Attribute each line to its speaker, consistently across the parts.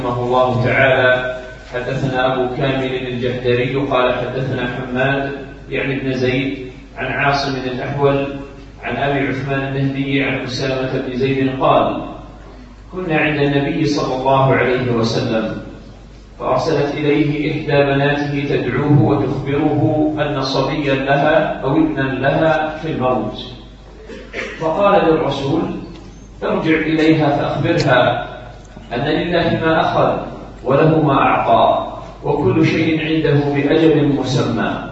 Speaker 1: رحمه الله تعالى حدثنا أبو كامل الجحدري قال حدثنا حماد يعني بن زيد عن عاصم الأحول عن أبي عثمان النهدي عن أسامة بن زيد قال كنا عند النبي صلى الله عليه وسلم فأرسلت إليه إحدى بناته تدعوه وتخبره أن صبيا لها أو ابنا لها في الموت، فقال للرسول ارجع إليها فأخبرها أن لله ما أخذ وله ما أعطى وكل شيء عنده بأجل مسمى،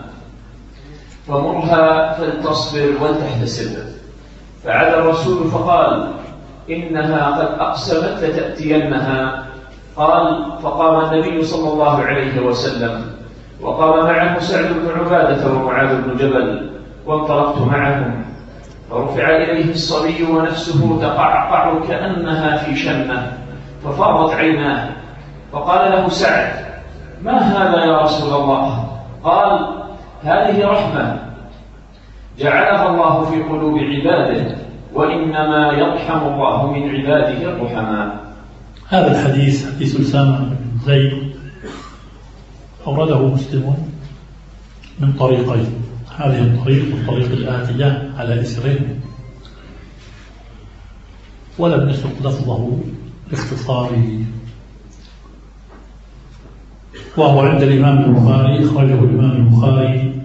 Speaker 1: فمرها فلتصبر ولتحتسب. فعاد الرسول فقال إنها قد أقسمت لتأتينها. قال فقام النبي صلى الله عليه وسلم وقام معه سعد بن عبادة ومعاذ بن جبل وانطلقت معهم، فرفع إليه الصبي ونفسه تقعقع كأنها في شنة ففاضت عيناه، فقال له سعد ما هذا يا رسول الله؟ قال هذه رحمة جعلها الله في قلوب عباده وإنما يرحم الله من عباده الرحماء.
Speaker 2: هذا الحديث حديث أسامة بن زيد أورده مسلم من طريقين، هذه الطريق الآتية على إسره، ولم يسبق لفظه باختصاره، وهو عند الإمام البخاري، أخرجه الإمام البخاري